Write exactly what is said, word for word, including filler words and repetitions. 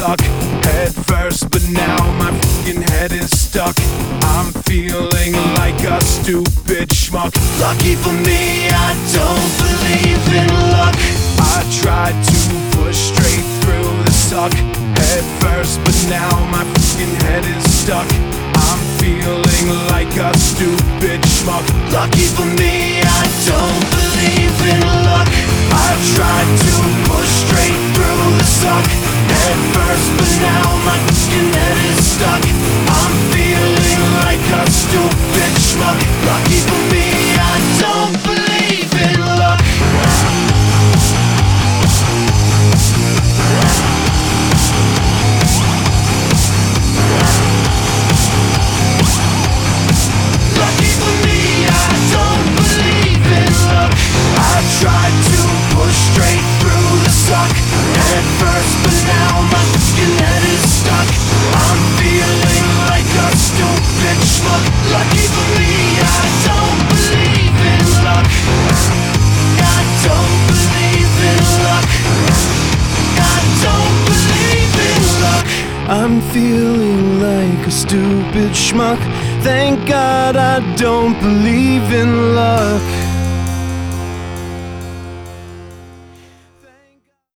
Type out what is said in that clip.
suck head first, but now my fucking head is stuck. I'm feeling like a stupid schmuck. Lucky for me, I don't believe in luck. I tried to push straight through the suck head first, but now my fucking head is stuck. I'm feeling like a stupid schmuck. Lucky for me, I don't believe in luck. I tried to push straight through the suck head first, but now my fucking head is stuck. I'm feeling like a stupid schmuck. Lucky for me, I don't believe in luck. Lucky for me, I don't believe in luck. I tried to push straight through the suck head first, but now my fucking head is stuck. I'm feeling like a stupid schmuck. Lucky for me, I don't believe in luck. I don't believe in luck. I don't believe in luck. I'm feeling like a stupid schmuck. Thank God I don't believe in luck.